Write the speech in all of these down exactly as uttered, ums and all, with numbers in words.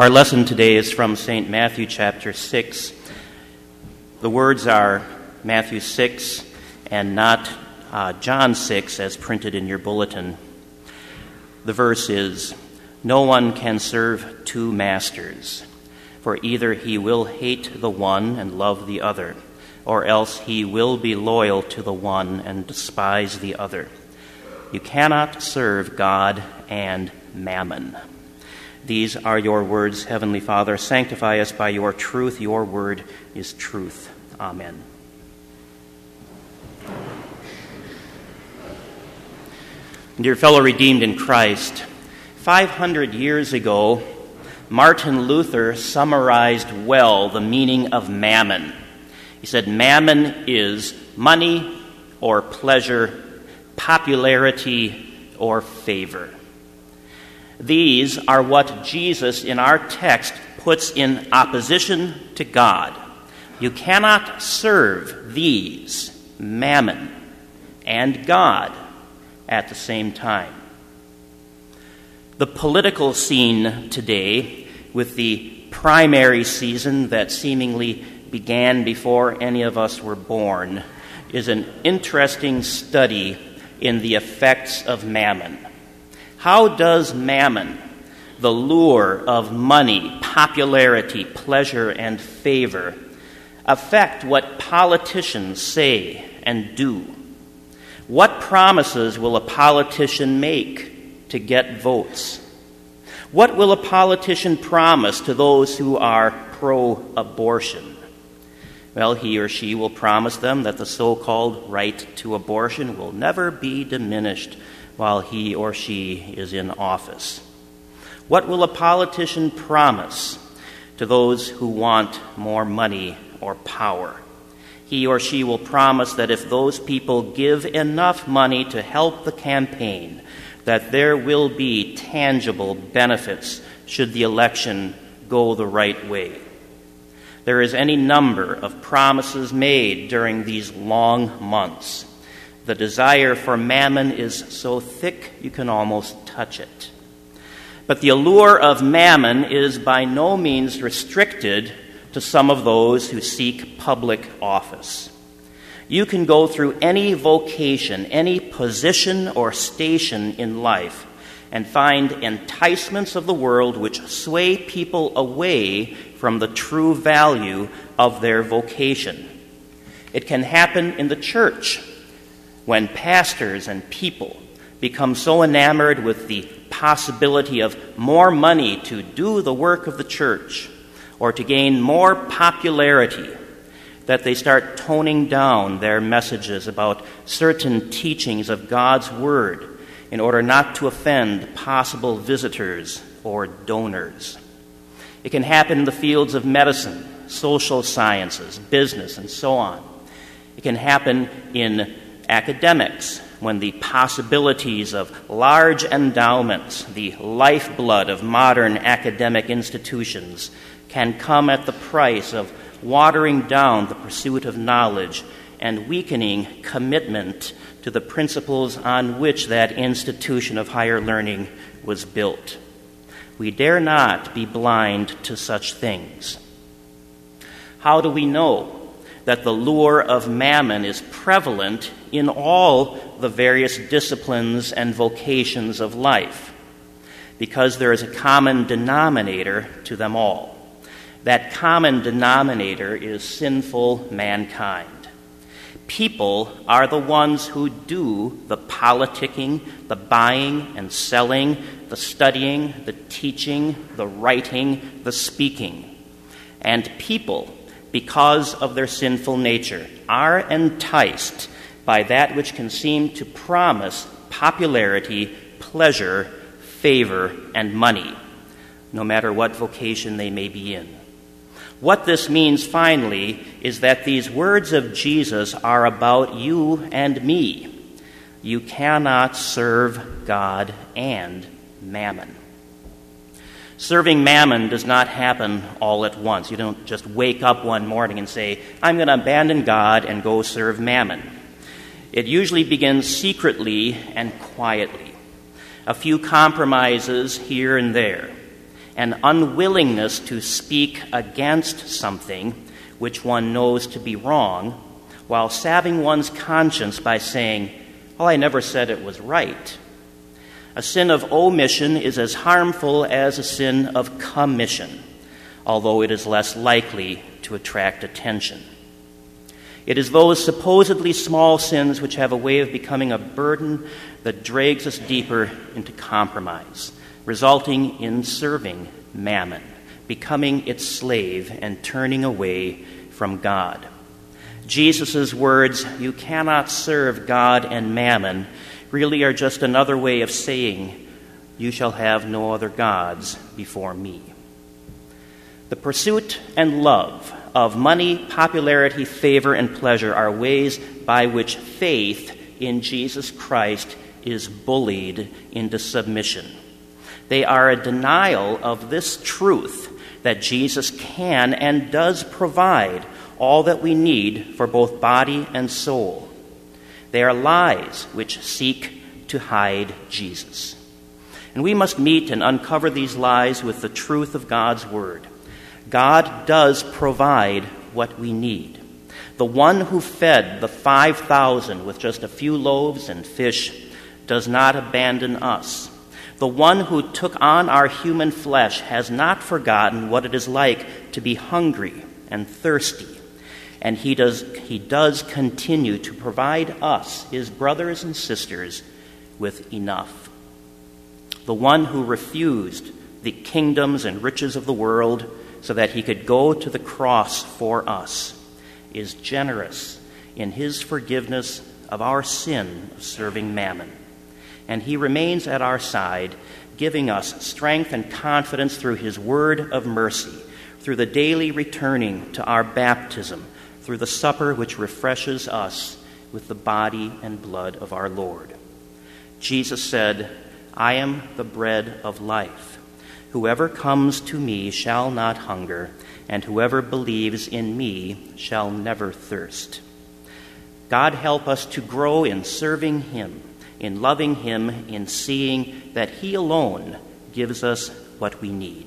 Our lesson today is from Saint Matthew chapter six. The words are Matthew six and not uh, John six as printed in your bulletin. The verse is, "No one can serve two masters, for either he will hate the one and love the other, or else he will be loyal to the one and despise the other. You cannot serve God and mammon." These are your words, Heavenly Father. Sanctify us by your truth. Your word is truth. Amen. Dear fellow redeemed in Christ, five hundred years ago, Martin Luther summarized well the meaning of mammon. He said, mammon is money or pleasure, popularity or favor. These are what Jesus in our text puts in opposition to God. You cannot serve these, mammon and God, at the same time. The political scene today, with the primary season that seemingly began before any of us were born, is an interesting study in the effects of mammon. How does mammon, the lure of money, popularity, pleasure, and favor, affect what politicians say and do? What promises will a politician make to get votes? What will a politician promise to those who are pro-abortion? Well, he or she will promise them that the so-called right to abortion will never be diminished while he or she is in office. What will a politician promise to those who want more money or power? He or she will promise that if those people give enough money to help the campaign, that there will be tangible benefits should the election go the right way. There is any number of promises made during these long months. The desire for mammon is so thick you can almost touch it. But the allure of mammon is by no means restricted to some of those who seek public office. You can go through any vocation, any position or station in life, and find enticements of the world which sway people away from the true value of their vocation. It can happen in the church, when pastors and people become so enamored with the possibility of more money to do the work of the church or to gain more popularity that they start toning down their messages about certain teachings of God's Word in order not to offend possible visitors or donors. It can happen in the fields of medicine, social sciences, business, and so on. It can happen in academics, when the possibilities of large endowments, the lifeblood of modern academic institutions, can come at the price of watering down the pursuit of knowledge and weakening commitment to the principles on which that institution of higher learning was built. We dare not be blind to such things. How do we know that the lure of mammon is prevalent in all the various disciplines and vocations of life? Because there is a common denominator to them all. That common denominator is sinful mankind. People are the ones who do the politicking, the buying and selling, the studying, the teaching, the writing, the speaking. And people, because of their sinful nature, are enticed by that which can seem to promise popularity, pleasure, favor, and money, no matter what vocation they may be in. What this means, finally, is that these words of Jesus are about you and me. You cannot serve God and mammon. Serving mammon does not happen all at once. You don't just wake up one morning and say, I'm going to abandon God and go serve mammon. It usually begins secretly and quietly. A few compromises here and there. an unwillingness to speak against something which one knows to be wrong, while salving one's conscience by saying, "Well, I never said it was right." A sin of omission is as harmful as a sin of commission, although it is less likely to attract attention. It is those supposedly small sins which have a way of becoming a burden that drags us deeper into compromise, resulting in serving mammon, becoming its slave, and turning away from God. Jesus' words, "You cannot serve God and mammon," really are just another way of saying, "You shall have no other gods before me." The pursuit and love of money, popularity, favor, and pleasure are ways by which faith in Jesus Christ is bullied into submission. They are a denial of this truth that Jesus can and does provide all that we need for both body and soul. They are lies which seek to hide Jesus. And we must meet and uncover these lies with the truth of God's word. God does provide what we need. The one who fed the five thousand with just a few loaves and fish does not abandon us. The one who took on our human flesh has not forgotten what it is like to be hungry and thirsty. And he does, he does continue to provide us, his brothers and sisters, with enough. The one who refused the kingdoms and riches of the world so that he could go to the cross for us is generous in his forgiveness of our sin of serving mammon. And he remains at our side, giving us strength and confidence through his word of mercy, through the daily returning to our baptism, through the supper which refreshes us with the body and blood of our Lord. Jesus said, "I am the bread of life. Whoever comes to me shall not hunger, and whoever believes in me shall never thirst." God help us to grow in serving him, in loving him, in seeing that he alone gives us what we need.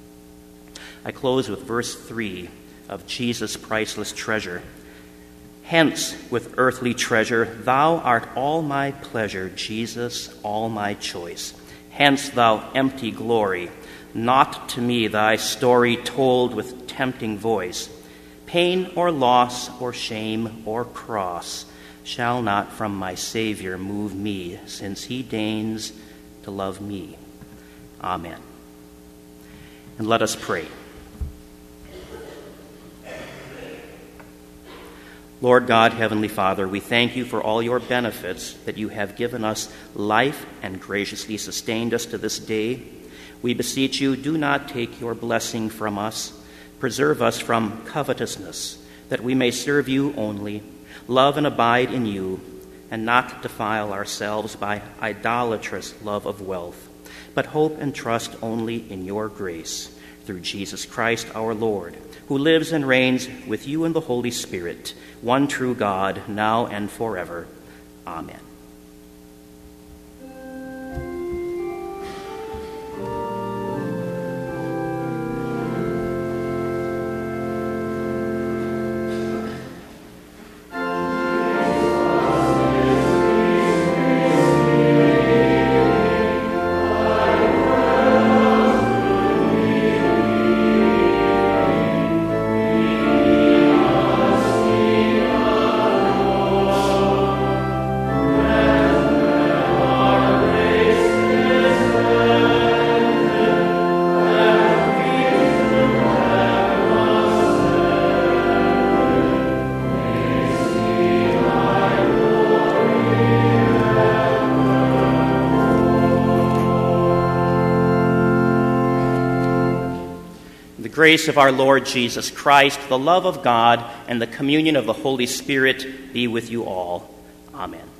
I close with verse three of Jesus' priceless treasure. "Hence, with earthly treasure, thou art all my pleasure, Jesus, all my choice. Hence, thou empty glory, not to me thy story told with tempting voice. Pain or loss or shame or cross shall not from my Savior move me, since he deigns to love me." Amen. And let us pray. Lord God, Heavenly Father, we thank you for all your benefits, that you have given us life and graciously sustained us to this day. We beseech you, do not take your blessing from us. Preserve us from covetousness, that we may serve you only, love and abide in you, and not defile ourselves by idolatrous love of wealth, but hope and trust only in your grace, through Jesus Christ our Lord, who lives and reigns with you in the Holy Spirit, one true God, now and forever. Amen. The grace of our Lord Jesus Christ, the love of God, and the communion of the Holy Spirit be with you all. Amen.